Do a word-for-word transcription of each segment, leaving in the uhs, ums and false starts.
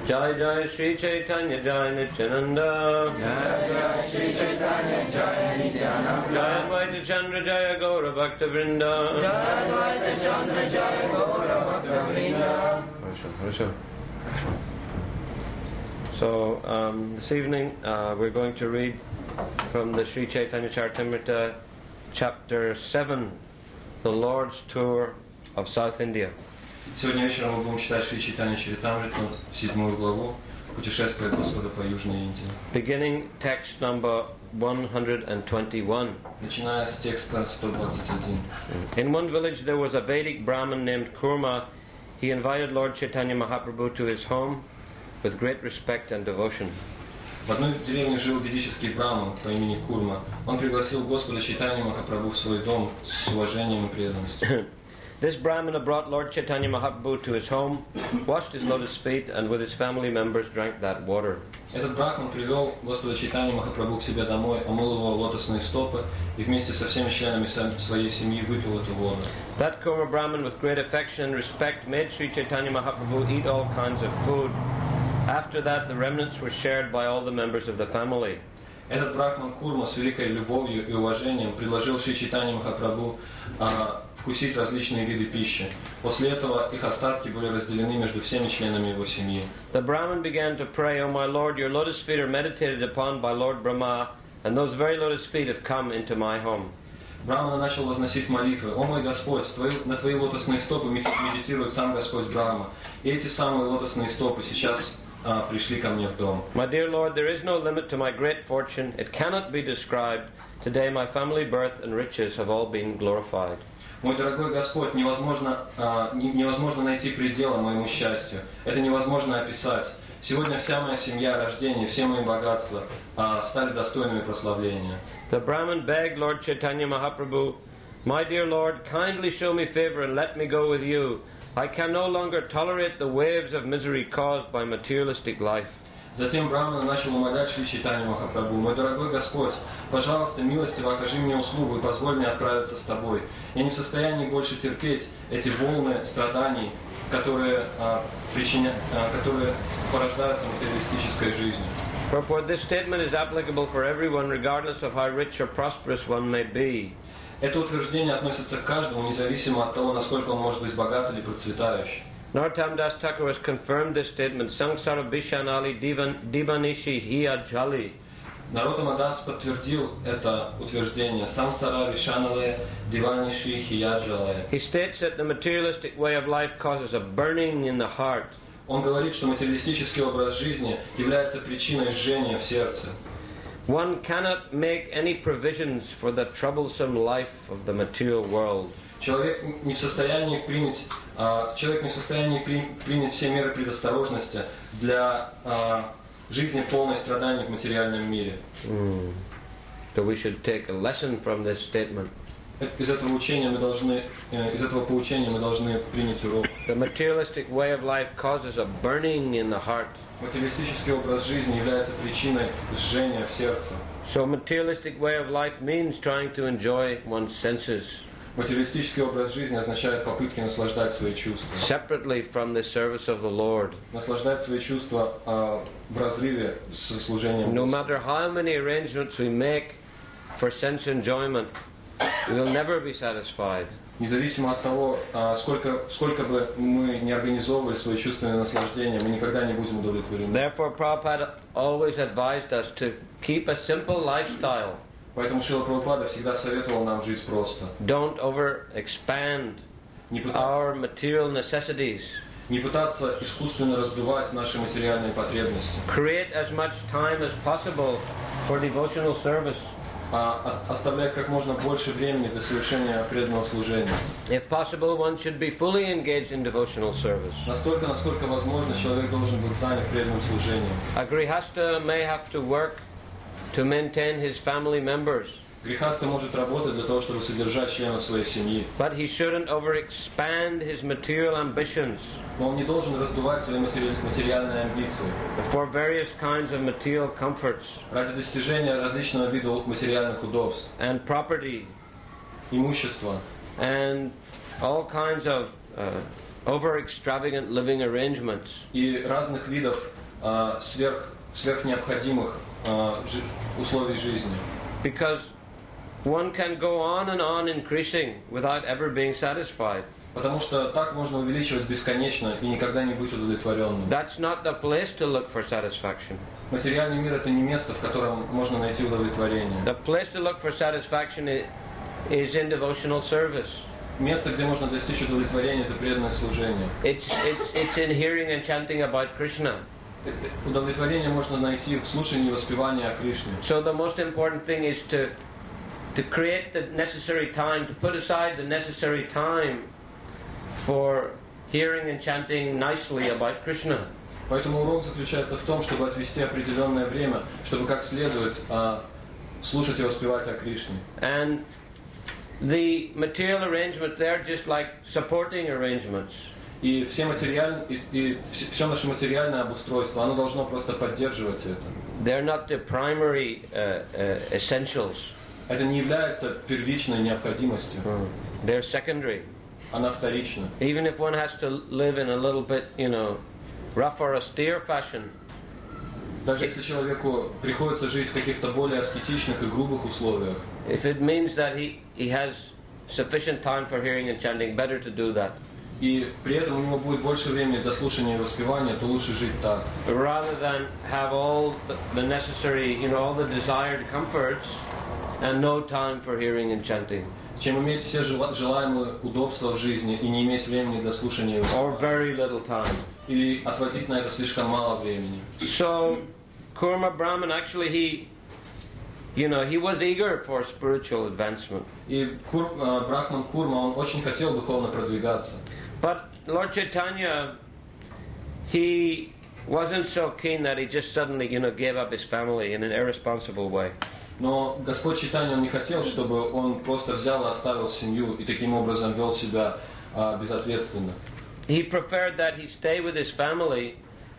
Jai Jai Shri Chaitanya Jai Nityananda. Jai Jai Shri Chaitanya Jai Nityananda. Jai Advaita Chandra Jaya Gaura Bhakta Vrinda. Jai Advaita Chandra Jaya Gaura Bhakta Vrinda. Harsha, Harsha. So um, this evening uh, we're going to read from the Sri Chaitanya Charitamrita, chapter seven, the Lord's Tour of South India. Сегодня вечером мы будем читать Шри Чайтанья Чаритамриту, седьмую главу, путешествие Господа по Южной Индии. Beginning text number one hundred twenty-one. Начиная с текста сто двадцать один. In one village there was a Vedic Brahmin named Kurma. He invited Lord Chaitanya Mahaprabhu to his home with great respect and devotion. В одной деревне жил ведический браман по имени Курма. Он пригласил Господа Чайтанью Махапрабху в свой дом с уважением и преданностью. This Brahmana brought Lord Chaitanya Mahaprabhu to his home, washed his lotus feet, and with his family members drank that water. Этот брахман привел Господа Чайтанью Махапрабху к себе домой, омыл его лотосные стопы и вместе со всеми членами своей семьи выпил эту воду. That Kurma Brahman, with great affection and respect, made Sri Chaitanya Mahaprabhu eat all kinds of food. After that, the remnants were shared by all the members of the family. Этот брахман Курма с великой любовью и уважением предложил Шри Чайтанье Махапрабху а, вкусить различные виды пищи. После этого их остатки были разделены между всеми членами его семьи. The Brahman began to pray, "O my Lord, your lotus feet are meditated upon by Lord Brahma, and those very lotus feet have come into my home." Брахмана начал возносить молитвы: «О мой Господь, твои, на твои лотосные стопы медитирует сам Господь Брахма, и эти самые лотосные стопы сейчас а, пришли ко мне в дом». My dear Lord, there is no limit to my great fortune. It cannot be described. Today my family birth and riches have all been glorified. Мой дорогой Господь, невозможно, а, невозможно найти предела моему счастью. Это невозможно описать. Сегодня вся моя семья, рождение, все мои богатства а, стали достойными прославления. The Brahman begged Lord Chaitanya Mahaprabhu, "My dear Lord, kindly show me favor and let me go with you. I can no longer tolerate the waves of misery caused by materialistic life." Затем Брахмана начал умолять Шри Чайтанью Махапрабху: «Мой дорогой Господь, пожалуйста, милостиво окажи мне услугу и позволь мне отправиться с тобой. Я не в состоянии больше терпеть эти волны страданий, которые, а, причиня... а, которые порождаются материалистической жизнью». Purport: this statement is applicable for everyone, regardless of how rich or prosperous one may be. Это утверждение относится к каждому, независимо от того, насколько он может быть богат или процветающий. Narottam Das Thakur has confirmed this statement. Sangsara Bishanali Dibanishi Hiya Jali. Нароттама Дас подтвердил это утверждение. Самсара Вишанале Диваниши Хияджале. He states that the materialistic way of life causes a burning in the heart. Он говорит, что материалистический образ жизни является причиной жжения в сердце. One cannot make any provisions for the troublesome life of the material world. Человек не в состоянии принять, а, человек не в состоянии при, принять все меры предосторожности для а, жизни полной страданий в материальном мире. Mm. So we should take a lesson from this statement. Из этого учения мы должны, из этого поучения мы должны принять урок. The materialistic way of life causes a burning in the heart. Материалистический образ жизни является причиной сжения в сердце. So materialistic way of life means trying to enjoy one's senses. Материалистический образ жизни означает попытки наслаждать свои чувства. Separately from the service of the Lord. Наслаждать свои чувства а, в разрыве с служением. No matter how many arrangements we make for sense enjoyment, we will never be satisfied. Независимо от того, а, сколько, сколько бы мы не организовывали свои чувственные наслаждения, мы никогда не будем удовлетворены. Therefore, Prabhupada always advised us to keep a simple lifestyle. Поэтому Шрила Прабхупада всегда советовал нам жить просто. Don't over-expand our material necessities. Не пытаться искусственно раздувать наши материальные потребности. Create as much time as possible for devotional service. А оставлять как можно больше времени для совершения преданного служения. If possible, one should be fully engaged in devotional service. Настолько, насколько возможно, человек должен быть занят преданным служением. A grihasta may have to work to maintain his family members. Грихаста может работать для того, чтобы содержать членов своей семьи. But he shouldn't overexpand his material ambitions. Но он не должен раздувать свои материальные амбиции. For various kinds of material comforts. Ради достижения различного вида материальных удобств. And property. Имущества. And all kinds of uh, over extravagant living arrangements. И разных видов а, сверх, сверхнеобходимых а, жи, условий жизни. Because one can go on and on increasing without ever being satisfied. Потому что так можно увеличивать бесконечно и никогда не быть удовлетворенным. That's not the place to look for satisfaction. Материальный мир — это не место, в котором можно найти удовлетворение. The place to look for satisfaction is in devotional service. Место, где можно достичь удовлетворения, это преданное служение. It's, it's, it's in hearing and chanting about Krishna. Удовлетворение можно найти в слушании и воспевании о Кришне. So the most important thing is to to create the necessary time, to put aside the necessary time for hearing and chanting nicely about Krishna. Поэтому урок заключается в том, чтобы отвести определенное время, чтобы как следует а, слушать и воспевать о Кришне. And the material arrangement, they're just like supporting arrangements. И все материаль, и, и все наше материальное обустройство, оно должно просто поддерживать это. They're not the primary uh, uh, essentials. Это не является первичной необходимостью. They're secondary. Она вторична. Even if one has to live in a little bit, you know, rough or austere fashion. Даже если человеку приходится жить в каких-то более аскетичных и грубых условиях. If it means that he, he has sufficient time for hearing and chanting, better to do that. И при этом у него будет больше времени для слушания и воспевания, то лучше жить так. Rather than have all the necessary, you know, all the desired comforts and no time for hearing and chanting. Чем иметь все желаемые удобства в жизни и не иметь времени для слушания и Or very little time. Или отводить на это слишком мало времени. So, Kurma Brahman actually he, you know, he was eager for spiritual advancement. И Кур, Брахман Курма, он очень хотел духовно продвигаться. But Lord Chaitanya, he wasn't so keen that he just suddenly, you know, gave up his family in an irresponsible way. Но Господь Чайтанья, он не хотел, чтобы он просто взял и оставил семью и таким образом вел себя а, безответственно. He preferred that he stay with his family,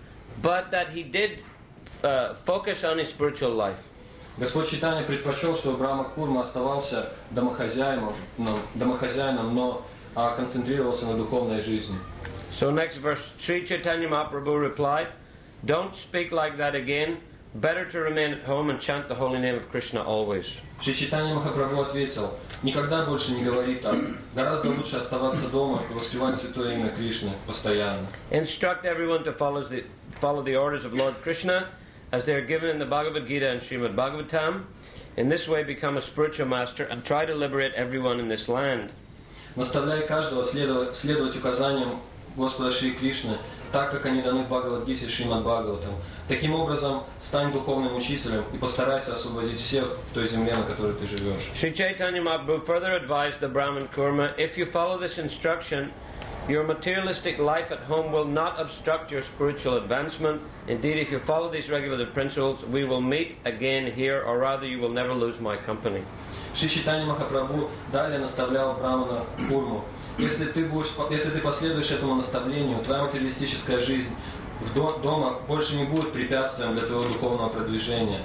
but that he did uh, focus on his spiritual life. Господь Чайтанья предпочел, чтобы Брахма Курма оставался домохозяином, но, домохозяином, но а, концентрировался на духовной жизни. So next verse, Sri Chaitanya Mahaprabhu replied, "Don't speak like that again. Better to remain at home and chant the holy name of Krishna always." Шри Чайтанья Махапрабху ответил: никогда больше не говори так. Гораздо лучше оставаться дома и воспевать святое имя Кришны постоянно. Instruct everyone to follow the follow the orders of Lord Krishna as they are given in the Bhagavad Gita and Srimad Bhagavatam. In this way, become a spiritual master and try to liberate everyone in this land. Наставляй каждого следовать, следовать указаниям Господа Шри Кришны, так как они даны в Бхагавад-гите и Шримад Бхагаватам. Таким образом, стань духовным учителем и постарайся освободить всех в той земле, на которой ты живешь. Sri Chaitanya Mahaprabhu further advised the Brahman Kurma, if you follow this instruction, your materialistic life at home will not obstruct your spiritual advancement. Indeed, if you follow these regulative principles, we will meet again here, or rather you will never lose my company. Шри Чайтанья Махапрабху далее наставлял Брамана Курму: если ты будешь, если ты последуешь этому наставлению, твоя материалистическая жизнь в до, дома больше не будет препятствием для твоего духовного продвижения.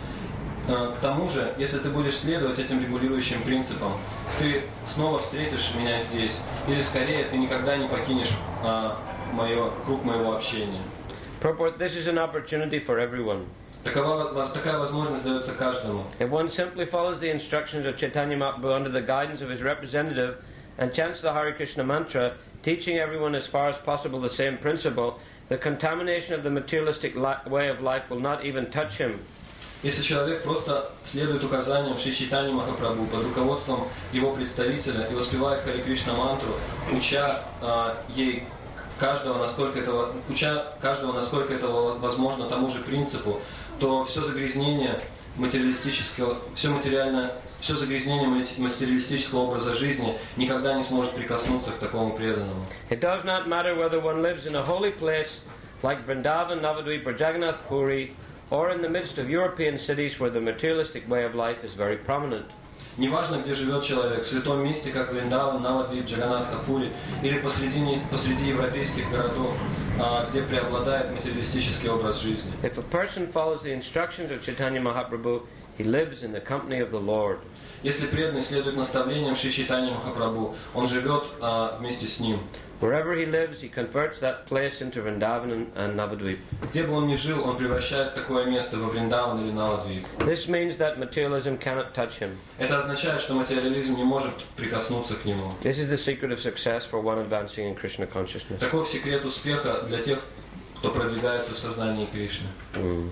К тому же, если ты будешь следовать этим регулирующим принципам, ты снова встретишь меня здесь, или скорее ты никогда не покинешь а, мое, круг моего общения. Purport, this is an opportunity for everyone. Такова, такая возможность дается каждому. If one simply follows the instructions of Chaitanya Mahaprabhu under the guidance of his representative and chants the Hare Krishna mantra, teaching everyone as far as possible the same principle, the contamination of the materialistic li- way of life will not even touch him. Если человек просто следует указаниям Шри Чайтаньи Махапрабху под руководством его представителя и воспевает Харе Кришна мантру, уча э, ей каждого, насколько этого, уча каждого, насколько это возможно, тому же принципу, то все загрязнение материалистического, все материальное, все загрязнение материалистического образа жизни никогда не сможет прикоснуться к такому преданному. It does not matter whether one lives in a holy place like Vrindavan, Navadvip, or Jagannath Puri, or in the midst of European cities where the materialistic way of life is very prominent. Неважно, где живет человек, в святом месте, как Вриндаван, Навадвип, Джаганнатха Пури, или посреди, посреди европейских городов, где преобладает материалистический образ жизни. If a person follows the instructions of Chaitanya Mahaprabhu, he lives in the company of the Lord. Если преданный следует наставлениям Шри Чайтаньи Махапрабху, он живет а, вместе с ним. Wherever he lives, he converts that place into Vrindavan and Navadvip. Где бы он ни жил, он превращает такое место во Вриндаван или Навадвип. This means that materialism cannot touch him. Это означает, что материализм не может прикоснуться к нему. This is the secret of success for one advancing in Krishna consciousness. Таков секрет успеха для тех, кто продвигается в сознании Кришны. Mm.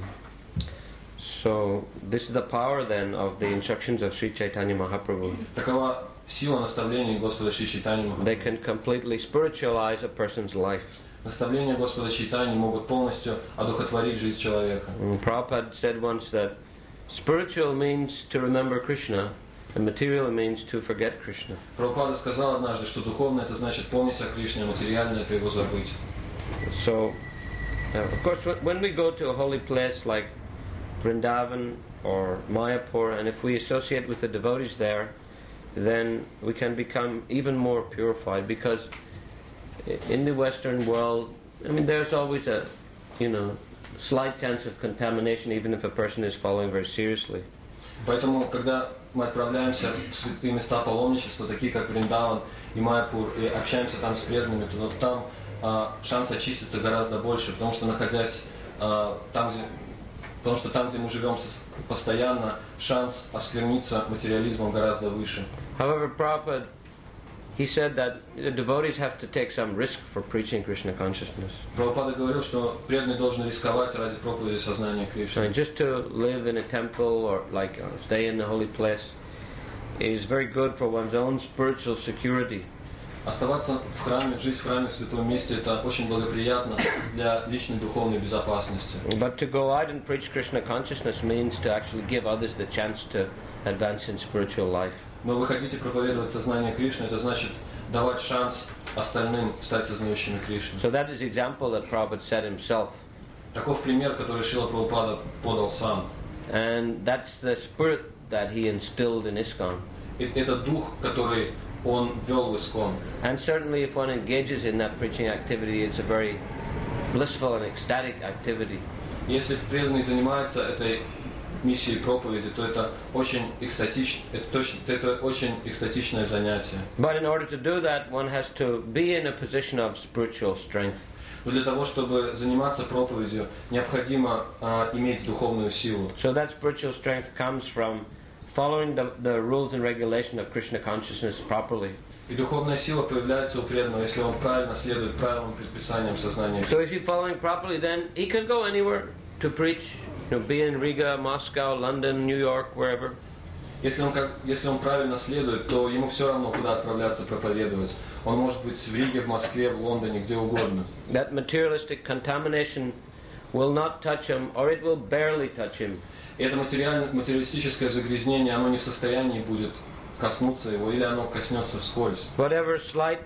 So this is the power then of the instructions of Sri Chaitanya Mahaprabhu. Такова сила наставлений Господа Шри Чайтаньи Махапрабху. They can completely spiritualize a person's life. Наставления Господа Чайтаньи могут полностью одухотворить жизнь человека. Mm. Prabhupada said once that spiritual means to remember Krishna, and material means to forget Krishna. Прабхупада сказал однажды, что духовное это значит помнить о Кришне, а материальное это его забыть. So, uh, of course, when we go to a holy place like Vrindavan or Mayapur, and if we associate with the devotees there, then we can become even more purified, because in the Western world, I mean, there's always a, you know, slight chance of contamination, even if a person is following very seriously. Поэтому, когда мы отправляемся в святые места паломничества, такие как Вриндаван и Майяпур, и общаемся там с преданными, то там а, шанс очиститься гораздо больше, потому что находясь а, там, где Потому что там, где мы живем постоянно, шанс оскверниться материализмом гораздо выше. However, Prabhupada, he said that the devotees have to take some risk for preaching Krishna consciousness. Прабхупада говорил, что преданные должны рисковать ради проповеди сознания Кришны. And just to live in a temple or like uh, stay in a holy place is very good for one's own spiritual security. Оставаться в храме, жить в храме, в святом месте, это очень благоприятно для личной духовной безопасности. But to go out and preach Krishna consciousness means to actually give others the chance to advance in spiritual life. Но вы хотите проповедовать сознание Кришны, это значит давать шанс остальным стать сознающими Кришну. So that is the example that Prabhupada set himself. Таков пример, который Шрила Прабхупада подал сам. And that's the spirit that he instilled in ISKCON. Это дух, который он ввел в ISKCON. And certainly if one engages in that preaching activity, it's a very blissful and ecstatic activity. Если преданный занимается этой миссией проповеди, то это очень экстатич, это, точно, это очень экстатичное занятие. But in order to do that, one has to be in a position of spiritual strength. Но для того, чтобы заниматься проповедью, необходимо а, иметь духовную силу. So that spiritual strength comes from following the, the rules and regulation of Krishna consciousness properly. И духовная сила появляется у преданного, если он правильно следует правилам, предписаниям сознания. So if he's following properly, then he can go anywhere to preach, you know, be in Riga, Moscow, London, New York, wherever. Если он, как, если он правильно следует, то ему все равно, куда отправляться проповедовать. Он может быть в Риге, в Москве, в Лондоне, где угодно. That materialistic contamination will not touch him, or it will barely touch him. И это материалистическое загрязнение, оно не в состоянии будет коснуться его, или оно коснется вскользь. Whatever slight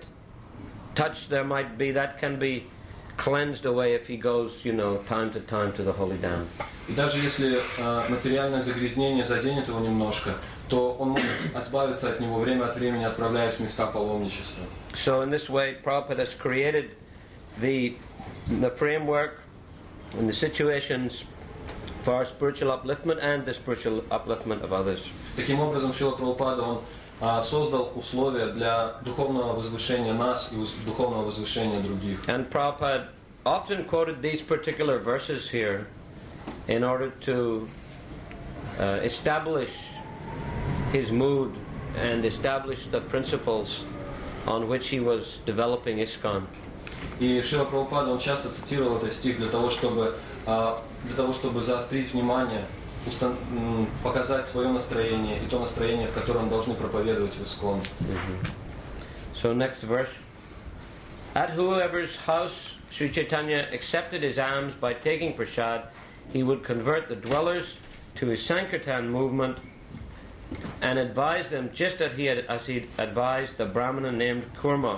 touch there might be, that can be cleansed away if he goes, you know, time to time to the holy dam. И даже если э, материальное загрязнение заденет его немножко, то он может избавиться от него время от времени, отправляясь в места паломничества. So in this way, Prabhupada has created the the framework and the situations for spiritual upliftment and the spiritual upliftment of others. Таким образом, Шрила Прабхупада, он а, создал условия для духовного возвышения нас и духовного возвышения других. And Prabhupada often quoted these particular verses here in order to uh, establish his mood and establish the principles on which he was developing ISKCON. И Шрила Прабхупада, он часто цитировал этот стих для того, чтобы а, для того, чтобы заострить внимание, устан- м, показать свое настроение и то настроение, в котором должны проповедовать в ISKCON. Mm-hmm. So next verse. At whoever's house Sri Chaitanya accepted his alms by taking prasad, he would convert the dwellers to his Sankirtan movement and advise them just as he had, as he advised the Brahmana named Kurma.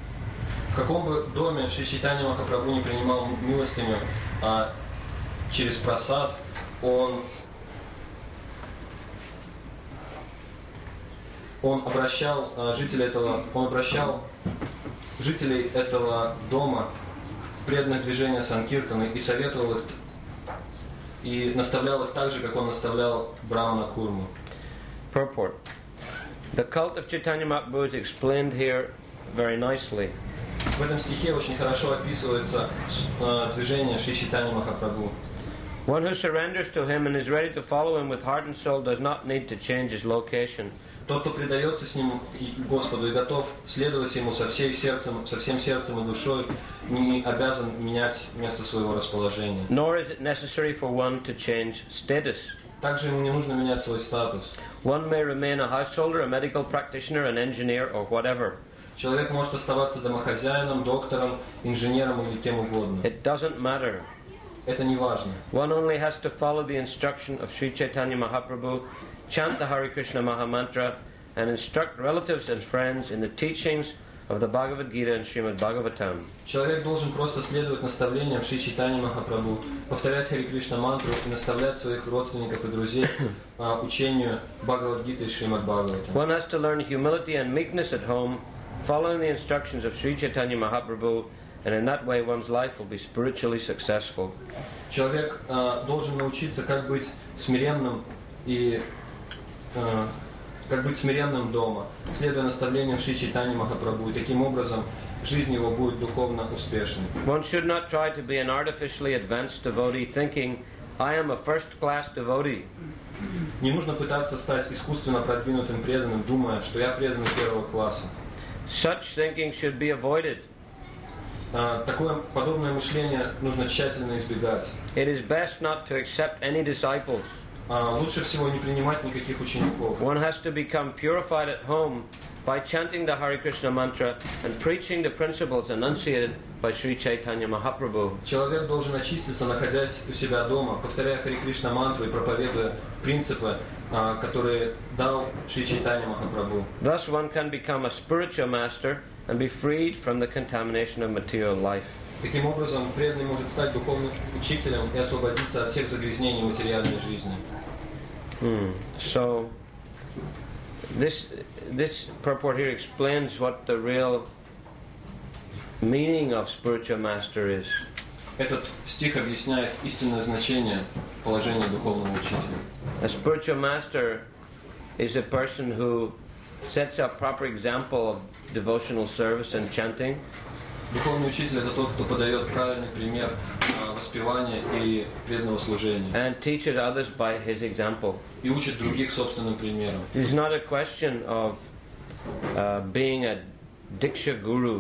В каком бы доме Шри Чайтанья Махапрабху не принимал милостыню а, через прасад, он он обращал а, жителей этого, он обращал жителей этого дома в преданное движение Санкиртаны и советовал их и наставлял их так же, как он наставлял Брахмана Курму. Purport. The cult of Chaitanya Mahaprabhu is explained here very nicely. В этом стихе очень хорошо описывается э, движение Шри Чайтаньи Махапрабху. One who surrenders to him and is ready to follow him with heart and soul does not need to change his location. Тот, кто предается с ним Господу и готов следовать ему со всей сердцем, со всем сердцем и душой, не обязан менять место своего расположения. Nor is it necessary for one to change status. Также ему не нужно менять свой статус. One may remain a householder, a medical practitioner, an engineer, or whatever. Человек может оставаться домохозяином, доктором, инженером или кем угодно. It doesn't matter. Это не важно. One only has to follow the instruction of Sri Chaitanya Mahaprabhu, chant the Hare Krishna Maha Mantra, and instruct relatives and friends in the teachings of the Bhagavad Gita and Srimad Bhagavatam. Человек должен просто следовать наставлениям Шри Чайтаньи Махапрабху, повторять Харе Кришна мантру и наставлять своих родственников и друзей учению Бхагавад-гиты и Шримад Бхагаватам. One has to learn humility and meekness at home, following the instructions of Sri Chaitanya Mahaprabhu, and in that way one's life will be spiritually successful. Человек э, должен научиться, как быть смиренным и э, как быть смиренным дома, следуя наставлениям Шри Чайтаньи Махапрабху, и таким образом жизнь его будет духовно успешной. One should not try to be an artificially advanced devotee, thinking, "I am a first-class devotee." Не нужно пытаться стать искусственно продвинутым преданным, думая, что я преданный первого класса. Such thinking should be avoided. Uh, такое подобное мышление нужно тщательно избегать. It is best not to accept any disciples. Uh, лучше всего не принимать никаких учеников. One has to become purified at home by chanting the Hare Krishna mantra and preaching the principles enunciated by Sri Chaitanya Mahaprabhu. Человек должен очиститься, находясь у себя дома, повторяя Харе Кришна мантру и проповедуя принципы, uh, которые дал Шри Чайтанья Махапрабху. Thus one can become a spiritual master and be freed from the contamination of material life. Таким образом, преданный может стать духовным учителем и освободиться от всех загрязнений материальной жизни. Hmm. So, this this purport here explains what the real meaning of spiritual master is. Этот стих объясняет истинное значение положения духовного учителя. A spiritual master is a person who sets a proper example of devotional service and chanting. Духовный учитель — это тот, кто подает правильный пример воспевания и преданного служения. And teaches others by his example. И учит других собственным примером. It is not a question of uh, being a diksha guru.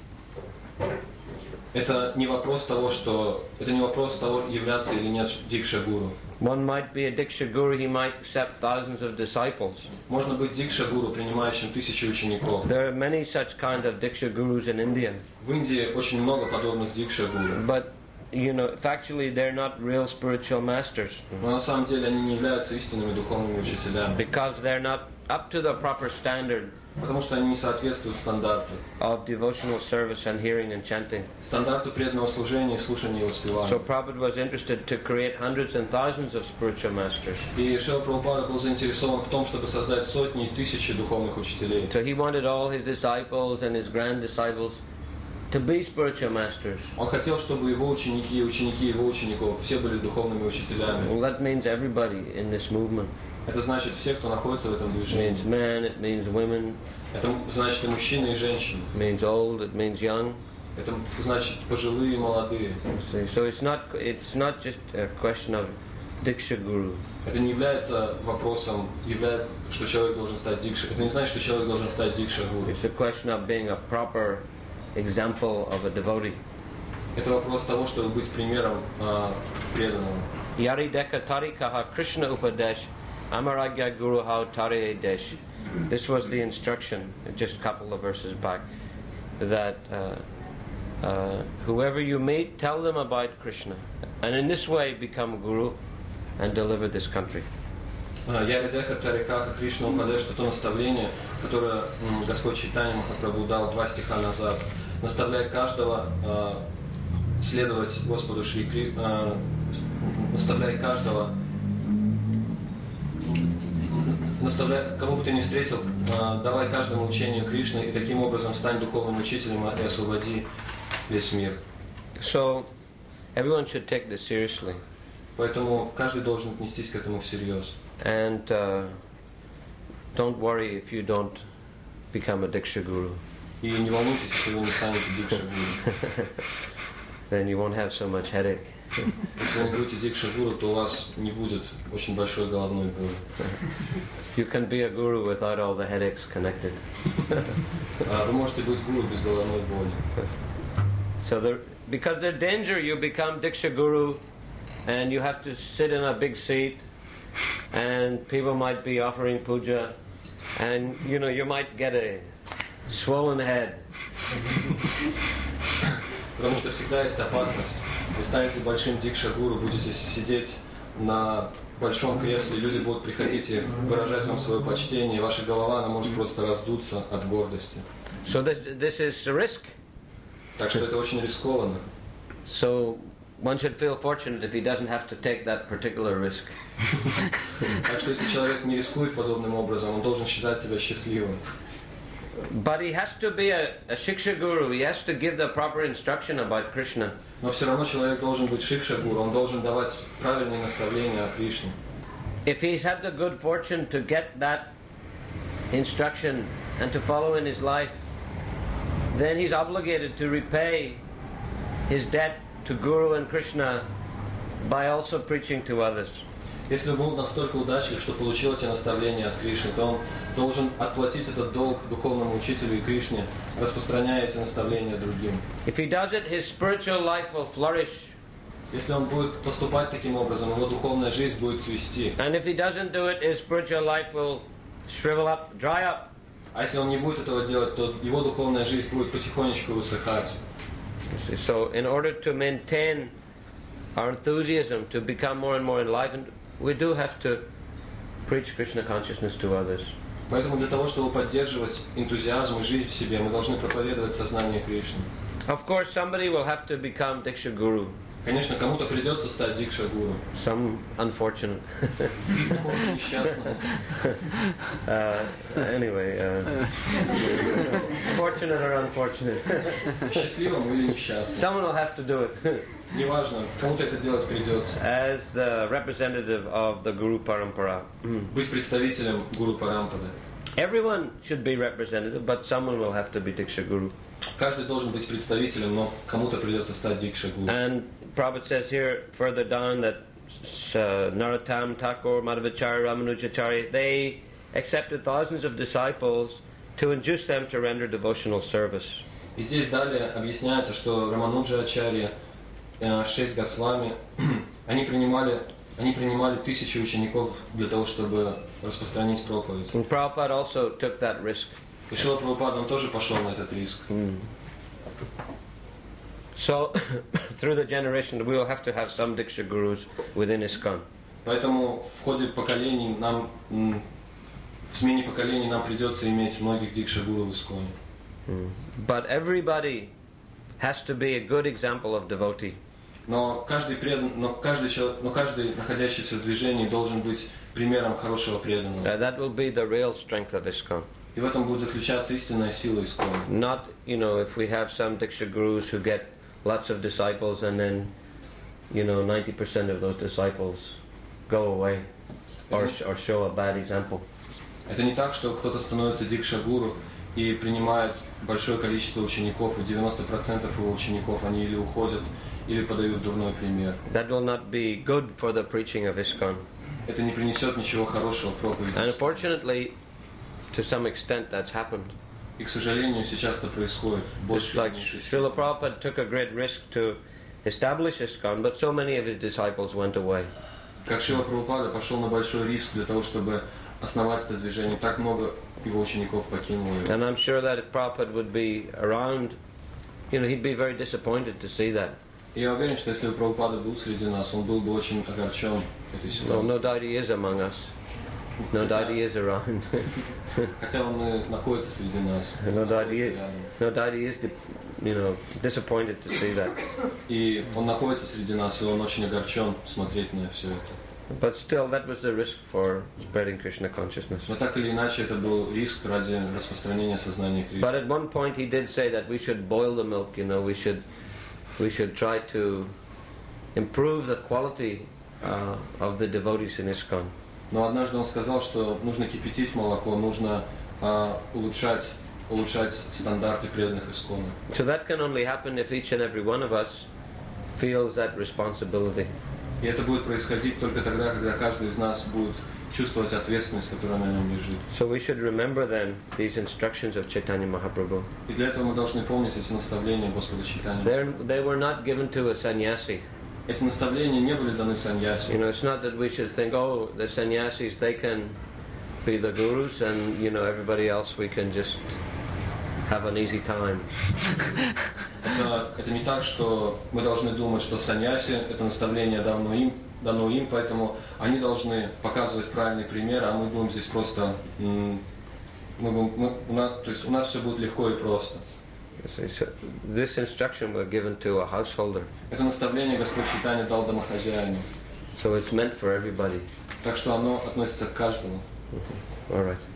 Это не вопрос того, что это не вопрос того, являться или нет дикша гуру. One might be a diksha guru, he might accept thousands of disciples. Можно быть дикша гуру, принимающим тысячи учеников. There are many such kind of diksha gurus in India. В Индии очень много подобных дикша гуру. But you know, factually they're not real spiritual masters. Но на самом деле они не являются истинными духовными учителями. Because they're not up to the proper standard Потому что они не соответствуют стандарту. of devotional service and hearing and chanting. Стандарту преданного служения, слушания и воспевания. So Prabhupada was interested to create hundreds and thousands of spiritual masters. И Шрила Прабхупада был заинтересован в том, чтобы создать сотни и тысячи духовных учителей. So he wanted all his disciples and his grand disciples to be spiritual masters. Он хотел, чтобы его ученики и ученики его учеников все были духовными учителями. Well, that means everybody in this movement. Это значит все, кто находится в этом It движении. means men, it means women, Это значит и мужчины, и женщины. it means old, it means young. Это значит пожилые и молодые. See, so it's not it's not just a question of diksha guru. Это не является вопросом, является, что человек должен стать дикша. Это не значит, что человек должен стать дикша гуру. It's a question of being a proper example of a devotee. Это вопрос того, чтобы быть примером э, преданного. Yari deka tarikaha Krishna upadesh amaragya guru hao tare desh. This was the instruction, just a couple of verses back, that uh, uh, whoever you meet, tell them about Krishna, and in this way become guru and deliver this country. Я Видеха Тарикаха Кришна Упадеш, это то наставление, которое м, Господь Чайтанья Махапрабху дал два стиха назад. Наставляет каждого э, следовать Господу Шри Кри, э, наставляет каждого, наставляет, кого бы ты ни встретил, э, давай каждому учению Кришны, и таким образом стань духовным учителем и освободи весь мир. So, everyone should take this seriously. Поэтому каждый должен отнестись к этому всерьез. And uh, don't worry if you don't become a Diksha Guru. И не волнуйтесь, если вы не станете дикша-гуру. Then you won't have so much headache. Если вы не будете дикша-гуру, то у вас не будет очень большой головной боли. You can be a guru without all the headaches connected. Вы можете быть гуру без головной боли. So there, because there's danger, you become Diksha Guru and you have to sit in a big seat and people might be offering puja and you know you might get a swollen head. Потому что всегда есть опасность. Вы станете большим дикша-гуру, будете сидеть на большом кресле, люди будут приходить и выражать вам свое почтение, и ваша голова она может просто раздуться от гордости. So this, this is a risk. Так что это очень рискованно. So one should feel fortunate if he doesn't have to take that particular risk. Так что если человек не рискует подобным образом, он должен считать себя счастливым. But he has to be a, a Shiksha Guru. He has to give the proper instruction about Krishna. Но все равно человек должен быть шикша-гуру, он должен давать правильные наставления о Кришне. If he's had the good fortune to get that instruction and to follow in his life, then he's obligated to repay his debt to Guru and Krishna by also preaching to others. Если он был настолько удачлив, что получил эти наставления от Кришны, то он должен отплатить этот долг духовному учителю и Кришне, распространяя эти наставления другим. If he does it, his spiritual life will flourish. Если он будет поступать таким образом, его духовная жизнь будет цвести. And if he doesn't do it, his spiritual life will shrivel up, dry up. А если он не будет этого делать, то его духовная жизнь будет потихонечку высыхать. So, in order to maintain our enthusiasm to become more and more enlightened, we do have to preach Krishna consciousness to others. Поэтому для того, чтобы поддерживать энтузиазм и жизнь в себе, мы должны проповедовать сознание Кришны. Of course, somebody will have to become Diksha Guru. Конечно, кому-то придется стать дикша-гуру. Some unfortunate. Несчастному. uh, anyway, uh, fortunate or unfortunate. Счастливым или несчастным. Someone will have to do it. Неважно, кому-то это делать придется. As the representative of the Guru Parampara. Быть представителем Гуру Парампады. Everyone should be representative, but someone will have to be Diksha Guru. Каждый должен быть представителем, но кому-то придется стать дикша-гуру. And Prabhupada says here further down that uh, Narottam Thakur, Madhavacharya, Ramanujacharya, they accepted thousands of disciples to induce them to render devotional service. И здесь далее объясняется, что Рамануджа-ачарья, шесть Госвами, они принимали, они принимали тысячи учеников для того, чтобы распространить проповедь. And Prabhupada also took that risk. И Шрила Прабхупада, он тоже пошел на этот риск. Mm. So, through the generation, we will have to have some Diksha Gurus within ISKCON. Поэтому в ходе поколений нам, в смене поколений нам придется иметь многих дикша-гуру в ISKCON. Mm. But everybody has to be a good example of devotee. Но каждый предан, но каждый человек, но каждый находящийся в движении должен быть примером хорошего преданного. Uh, that will be the real strength of ISKCON. И в этом будет заключаться истинная сила ISKCON. Not, you know, if we have some Diksha Gurus who get lots of disciples and then, you know, ninety percent of those disciples go away or, or show a bad example. Это не так, что кто-то становится дикша-гуру и принимает большое количество учеников, и девяносто процентов его учеников, они или уходят, или подают дурной пример. That will not be good for the preaching of ISKCON. Это не принесет ничего хорошего в проповеди. Unfortunately, to some extent that's happened. И, к сожалению, сейчас это происходит. Just like Srila Prabhupada took a great risk to establish ISKCON, but so many of his disciples went away. Как Шрила Прабхупада пошел на большой риск для того, чтобы основать это движение, так много его учеников покинуло его. And I'm sure that if Prabhupada would be around, you know, he'd be very disappointed to see that. И я уверен, что если бы Прабхупада был среди нас, он был бы очень огорчен этой ситуацией. Well, no doubt he is among us. No doubt he is around. Хотя он и находится среди нас. No doubt he is, no doubt he is, you know, disappointed to see that. И он находится среди нас, и он очень огорчен смотреть на все это. But still, that was the risk for spreading Krishna consciousness. Но так или иначе, это был риск ради распространения сознания Кришны. But at one point he did say that we should boil the milk, you know, we should, we should try to improve the quality uh, of the devotees in ISKCON. Но однажды он сказал, что нужно кипятить молоко, нужно а, улучшать улучшать стандарты преданных искону. So that can only happen if each and every one of us feels that responsibility. И это будет происходить только тогда, когда каждый из нас будет чувствовать ответственность, которая на нем лежит. So we should remember then these instructions of Chaitanya Mahaprabhu. И для этого мы должны помнить эти наставления Господа Чайтаньи. They're, they were not given to a sannyasi. Эти наставления не были даны саньяси. You know, it's not that we should think, oh, the sannyasis, they can be the gurus, and you know, everybody else we can just have an easy time. Это, это не так, что мы должны думать, что саньяси, это наставление дано им, дано им, поэтому они должны показывать правильный пример, а мы будем здесь просто, мы, будем, мы, у нас, то есть у нас все будет легко и просто. This instruction was given to a householder. Это наставление Господь Чайтанья дал домохозяину. So it's meant for everybody. Так что оно относится к каждому. Mm-hmm. All right.